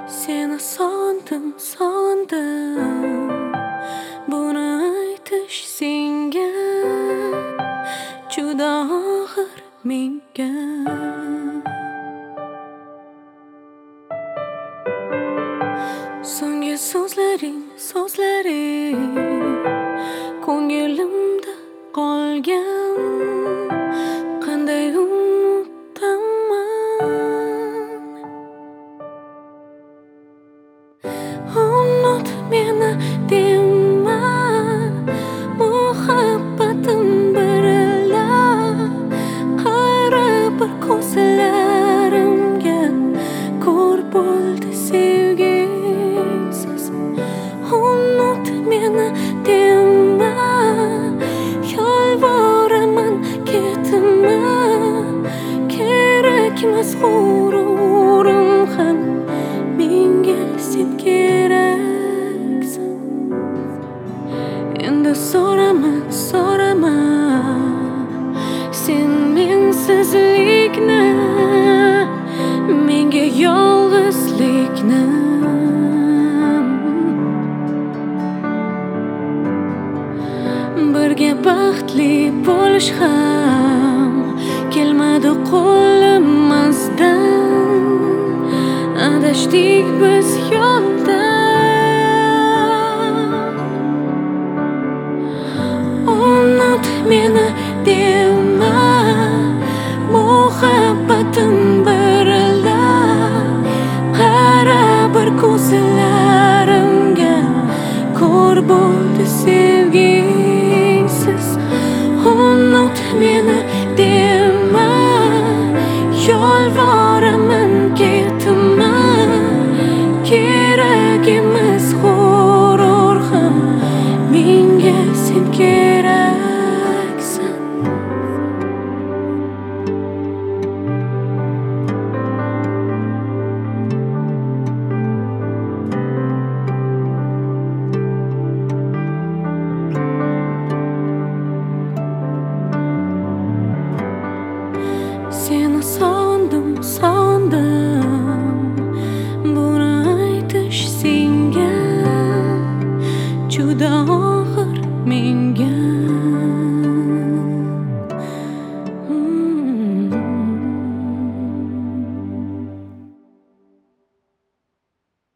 Seni sog'indim, sog'indim. Buni aytish senga juda og'ir menga. So'nggi so'zlaring ko'nglimda qolgan. Qanday unutaman? Unut meni dema, muhabbatim birlar. Qara bir ko'zlarimga, ko'r bo'ldi sevgisiz. Unut meni dema, yolvoraman ketma. Kerakmas g'ururim ham, menga sen keraksan. Endi so'rama sen mensizlikni, menga yolg'izlikni. Birga baxtli bo'lish ham kelmadi qo'limizdan. Adashdik biz yo'lda. Unut meni dema, muhabbatim birlar. Qara bir ko'zlarimga, ko'r bo'ldi sevgisiz. Unut meni dema, yolvoraman ketma. Kerak emas